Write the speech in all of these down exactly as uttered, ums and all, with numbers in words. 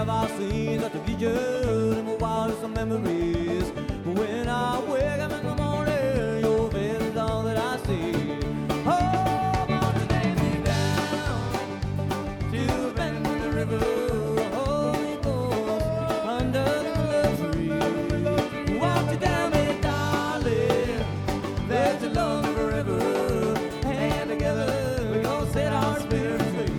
of our scenes, got the vision and my wildest of memories. When I wake up in the morning, your face is all that I see. Oh, won't you take me down to the bend in the river? Holy Ghost, under the willow tree. Won't you tell me, darling, that you love me forever? And together we gonna set our spirits free.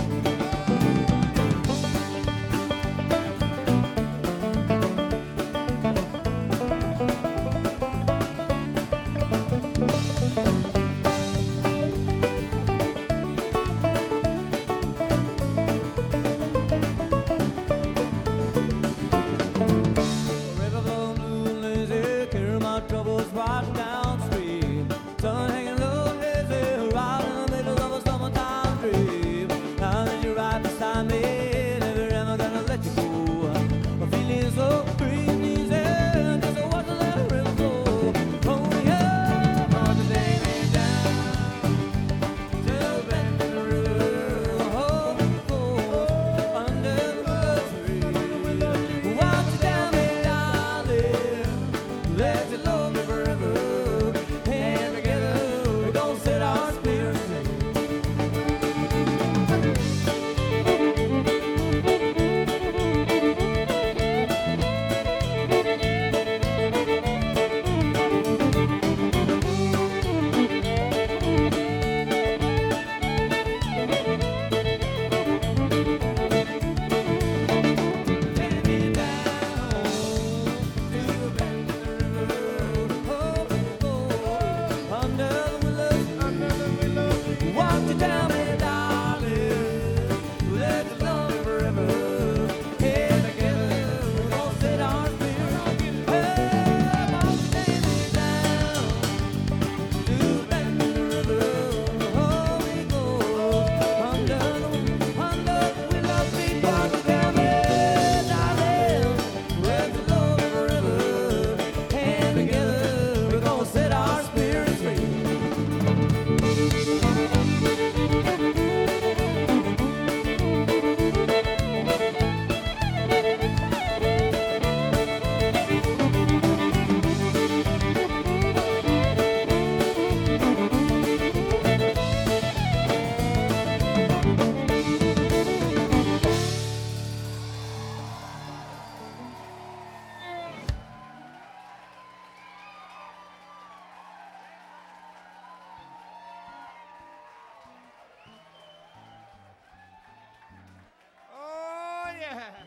Troubles right downstream, sun hanging low, hazy, right in the middle of a summertime dream. Now that you're right beside me, never ever gonna let you go. I'm feeling so free and easy, just watch the little river flow. Oh yeah, want to lay me down to the bend in the river. Hold me close under the willow tree. Won't you tell me, darling, that you love me forever, and together we're gonna set our spirits free. Take me down to the bend in the river. Oh, oh, under the willows, under the willows. Won't you tell me, darling, that you love me forever? And together we're gonna set our spirits free. Hey, won't you take me down to the bend in the river? Holy Ghost, under the under the willows. Won't you tell me, darling, that you love me forever? And together we're gonna set our spirits free. Oh, yeah.